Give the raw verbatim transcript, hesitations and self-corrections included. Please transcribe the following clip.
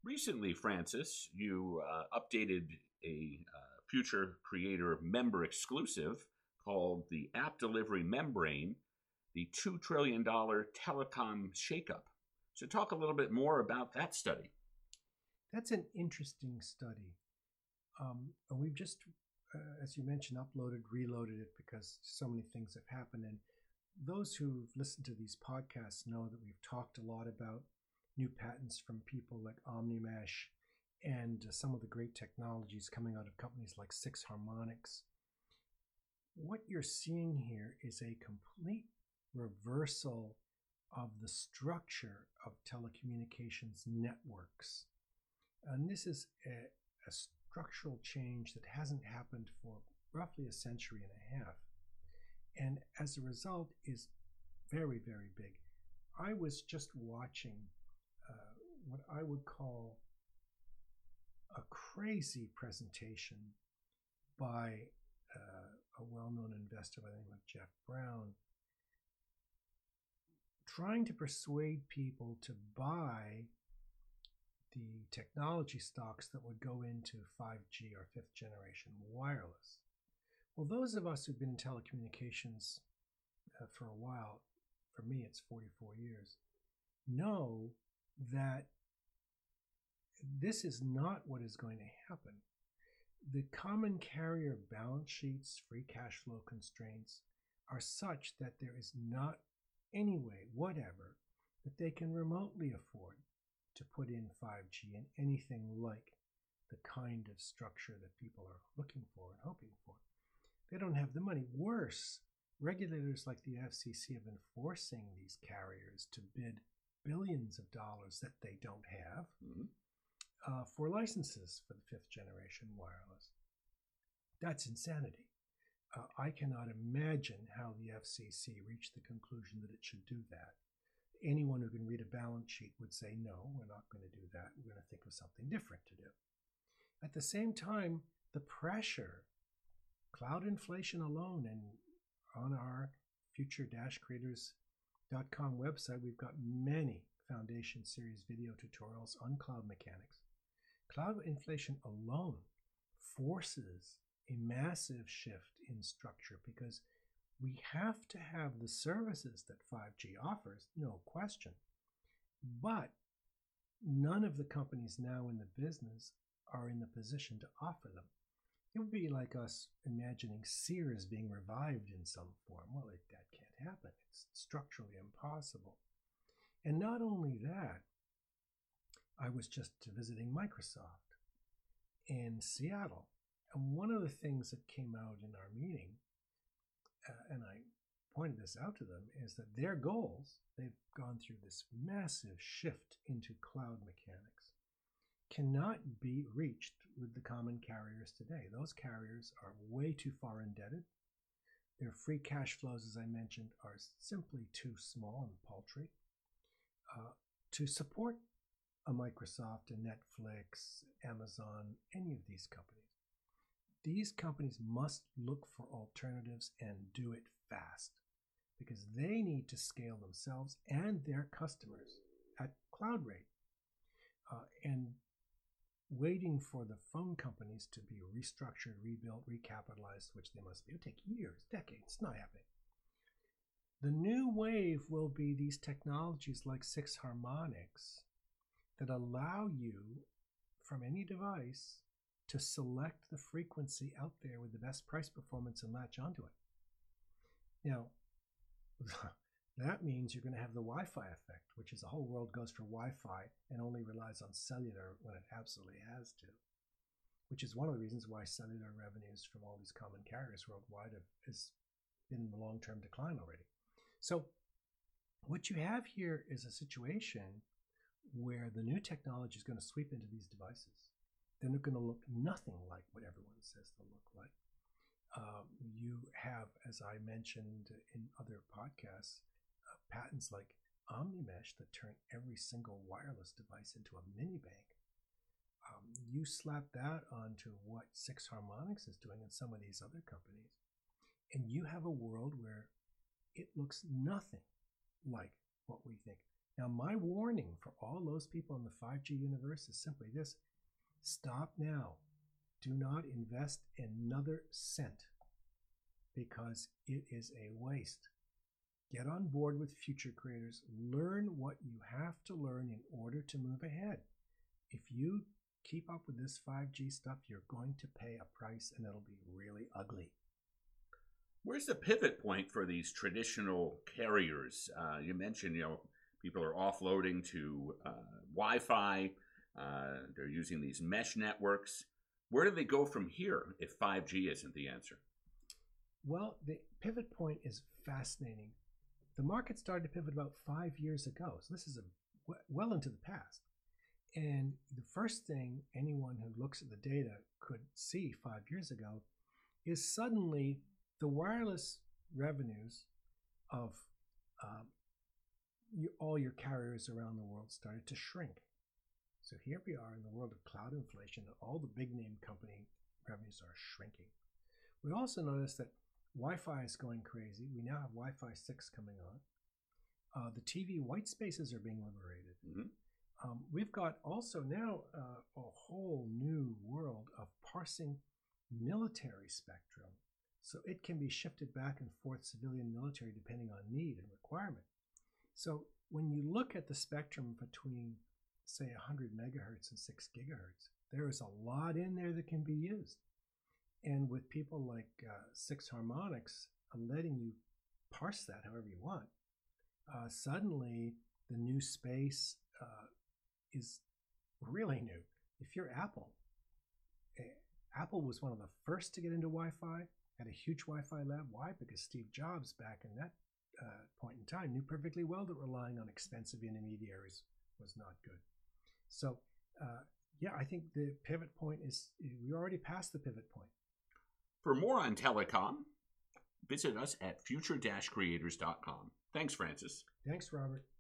Recently, Francis, you uh, updated a uh, Future Creator member exclusive called the App Delivery Membrane, the two trillion dollars telecom shakeup. So, talk a little bit more about that study. That's an interesting study. Um, and we've just, uh, as you mentioned, uploaded, reloaded it because so many things have happened. And those who've listened to these podcasts know that we've talked a lot about new patents from people like OmniMesh and uh, some of the great technologies coming out of companies like Six Harmonics. What you're seeing here is a complete reversal of the structure of telecommunications networks. And this is a, a structural change that hasn't happened for roughly a century and a half. And as a result is very, very big. I was just watching uh, what I would call a crazy presentation by uh, a well-known investor by the name of Jeff Brown, trying to persuade people to buy the technology stocks that would go into five G or fifth generation wireless. Well, those of us who've been in telecommunications uh, for a while, for me it's forty-four years, know that this is not what is going to happen. The common carrier balance sheets, free cash flow constraints are such that there is not any way, whatever, that they can remotely afford to put in five G in anything like the kind of structure that people are looking for and hoping for. They don't have the money. Worse, regulators like the F C C have been forcing these carriers to bid billions of dollars that they don't have mm-hmm. uh, for licenses for the fifth generation wireless. That's insanity. Uh, I cannot imagine how the F C C reached the conclusion that it should do that. Anyone who can read a balance sheet would say, no, we're not going to do that. We're going to think of something different to do. At the same time, the pressure, cloud inflation alone, and on our future creators dot com website, we've got many Foundation Series video tutorials on cloud mechanics. Cloud inflation alone forces a massive shift in structure because we have to have the services that five G offers, no question. But none of the companies now in the business are in the position to offer them. It would be like us imagining Sears being revived in some form. Well, it, that can't happen. It's structurally impossible. And not only that, I was just visiting Microsoft in Seattle. And one of the things that came out in our meeting, uh, and I pointed this out to them, is that their goals, they've gone through this massive shift into cloud mechanics, cannot be reached with the common carriers today. Those carriers are way too far indebted. Their free cash flows, as I mentioned, are simply too small and paltry uh, to support a Microsoft, a Netflix, Amazon, any of these companies. These companies must look for alternatives and do it fast because they need to scale themselves and their customers at cloud rate. Uh, and waiting for the phone companies to be restructured, rebuilt, recapitalized, which they must be. It'll take years, decades. It's not happening. The new wave will be these technologies like Six Harmonics that allow you from any device to select the frequency out there with the best price performance and latch onto it. Now, that means you're going to have the Wi-Fi effect, which is the whole world goes for Wi-Fi and only relies on cellular when it absolutely has to, which is one of the reasons why cellular revenues from all these common carriers worldwide have is been in long-term decline already. So what you have here is a situation where the new technology is going to sweep into these devices. They're going to look nothing like what everyone says they'll look like. Um, you have, as I mentioned in other podcasts, uh, patents like OmniMesh that turn every single wireless device into a mini bank. Um, you slap that onto what Six Harmonics is doing and some of these other companies, and you have a world where it looks nothing like what we think. Now, my warning for all those people in the five G universe is simply this: stop now. Do not invest another cent because it is a waste. Get on board with future creators. Learn what you have to learn in order to move ahead. If you keep up with this five G stuff, you're going to pay a price, and it'll be really ugly. Where's the pivot point for these traditional carriers? Uh, you mentioned, you know, people are offloading to uh, Wi-Fi. Uh, they're using these mesh networks. Where do they go from here if five G isn't the answer? Well, the pivot point is fascinating. The market started to pivot about five years ago, so this is a, well into the past. And the first thing anyone who looks at the data could see five years ago is suddenly the wireless revenues of um, you, all your carriers around the world started to shrink. So here we are in the world of cloud inflation, and all the big name company revenues are shrinking. We also noticed that Wi-Fi is going crazy. We now have Wi-Fi six coming on. Uh, the T V white spaces are being liberated. Mm-hmm. Um, we've got also now uh, a whole new world of parsing military spectrum. So it can be shifted back and forth, civilian, military, depending on need and requirement. So when you look at the spectrum between, say, one hundred megahertz and six gigahertz, there is a lot in there that can be used. And with people like uh, Six Harmonics uh, letting you parse that however you want, uh, suddenly the new space uh, is really new. If you're Apple, eh, Apple was one of the first to get into Wi-Fi, had a huge Wi-Fi lab. Why? Because Steve Jobs, back in that uh, point in time, knew perfectly well that relying on expensive intermediaries was not good. So, uh, yeah, I think the pivot point is, we already passed the pivot point. For more on telecom, visit us at future dash creators dot com. Thanks, Francis. Thanks, Robert.